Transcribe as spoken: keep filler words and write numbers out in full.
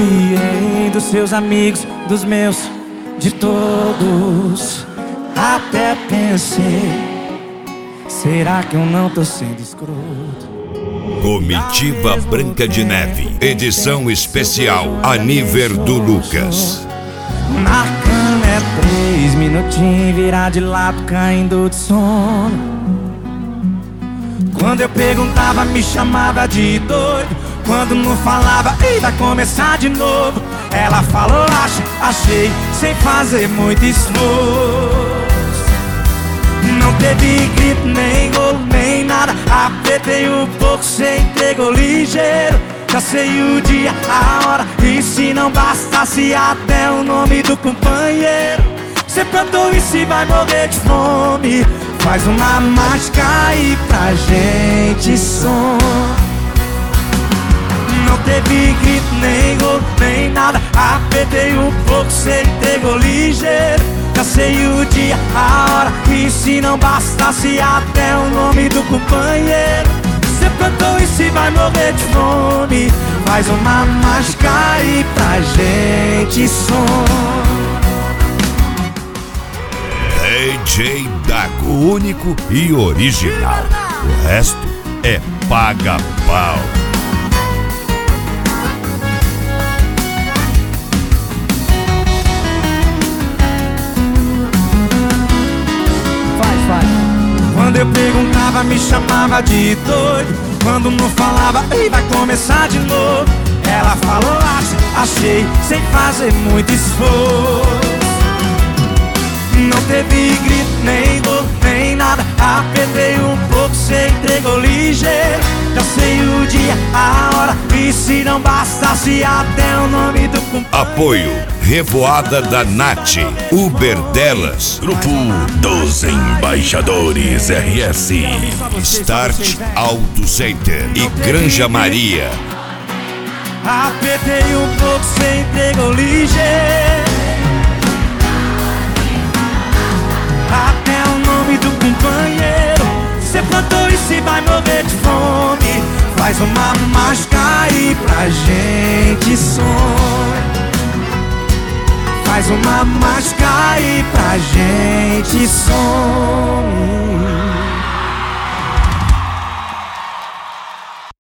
Desconfiei dos seus amigos, dos meus, de todos. Até pensei, será que eu não tô sendo escroto? Comitiva Branca de Neve, edição especial Aniversário do Lucas. Na cama é três minutinhos, virar de lado, caindo de sono. Quando eu perguntava, me chamava de doido. Quando não falava, ei, vai começar de novo. Ela falou, acho, achei, sem fazer muito esforço. Não teve grito, nem golo, nem nada. Apertei um pouco, cê entregou ligeiro. Já sei o dia, a hora, e se não bastasse até o nome do companheiro. Cê plantou e se vai morrer de fome. Faz uma mágica aí pra gente som. Não teve grito, nem gol, nem nada. Apertei um pouco, cê entregou ligeiro. Já sei o dia, a hora, e se não bastasse até o nome do companheiro. Cê plantou e se vai morrer de fome. Faz uma mágica aí pra gente som. D J Dago, único e original. O resto é paga-pau. Faz, faz. Quando eu perguntava, me chamava de doido. Quando não falava, ei, vai começar de novo. Ela falou, acho, achei, sem fazer muito esforço. Não teve grito, nem gol, nem nada. Apertei um pouco, cê entregou ligeiro. Já sei o dia, a hora, e se não bastasse até o nome do companheiro. Apoio Revoada da Nath, Uber delas, Grupo dos Embaixadores R S, Start Auto Center e Granja Maria. Apertei um pouco, cê entregou ligeiro. Até o nome do companheiro. Cê plantou e se vai morrer de fome. Faz uma mágica aí pra gente sonhar. Faz uma mágica aí pra gente sonhar.